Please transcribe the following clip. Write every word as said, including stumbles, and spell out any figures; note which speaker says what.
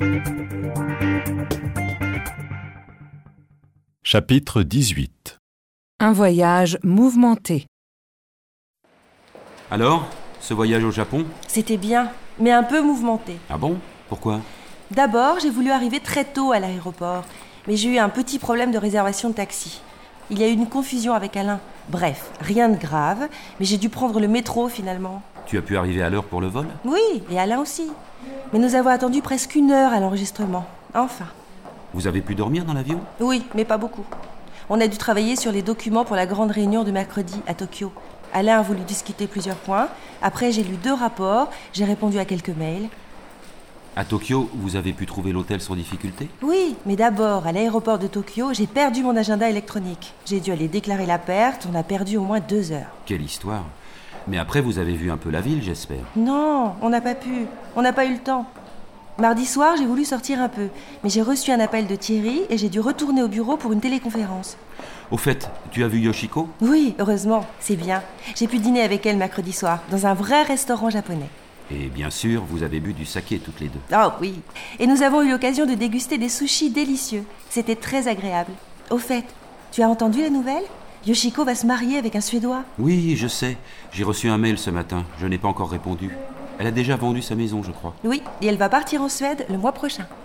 Speaker 1: Chapitre dix-huit.
Speaker 2: Un voyage mouvementé.
Speaker 3: Alors, ce voyage au Japon?
Speaker 4: C'était bien, mais un peu mouvementé.
Speaker 3: Ah bon? Pourquoi?
Speaker 4: D'abord, j'ai voulu arriver très tôt à l'aéroport, mais j'ai eu un petit problème de réservation de taxi. Il y a eu une confusion avec Alain. Bref, rien de grave, mais j'ai dû prendre le métro finalement.
Speaker 3: Tu as pu arriver à l'heure pour le vol?
Speaker 4: Oui, et Alain aussi. Mais nous avons attendu presque une heure à l'enregistrement. Enfin.
Speaker 3: Vous avez pu dormir dans l'avion?
Speaker 4: Oui, mais pas beaucoup. On a dû travailler sur les documents pour la grande réunion de mercredi à Tokyo. Alain a voulu discuter plusieurs points. Après, j'ai lu deux rapports, j'ai répondu à quelques mails.
Speaker 3: À Tokyo, vous avez pu trouver l'hôtel sans difficulté?
Speaker 4: Oui, mais d'abord, à l'aéroport de Tokyo, j'ai perdu mon agenda électronique. J'ai dû aller déclarer la perte, on a perdu au moins deux heures.
Speaker 3: Quelle histoire! Mais après, vous avez vu un peu la ville, j'espère.
Speaker 4: Non, on n'a pas pu. On n'a pas eu le temps. Mardi soir, j'ai voulu sortir un peu, mais j'ai reçu un appel de Thierry et j'ai dû retourner au bureau pour une téléconférence.
Speaker 3: Au fait, tu as vu Yoshiko?
Speaker 4: Oui, heureusement, c'est bien. J'ai pu dîner avec elle mercredi soir, dans un vrai restaurant japonais.
Speaker 3: Et bien sûr, vous avez bu du saké toutes les deux.
Speaker 4: Oh oui. Et nous avons eu l'occasion de déguster des sushis délicieux. C'était très agréable. Au fait, tu as entendu la nouvelle? Yoshiko va se marier avec un Suédois.
Speaker 3: Oui, je sais. J'ai reçu un mail ce matin. Je n'ai pas encore répondu. Elle a déjà vendu sa maison, je crois.
Speaker 4: Oui, et elle va partir en Suède le mois prochain.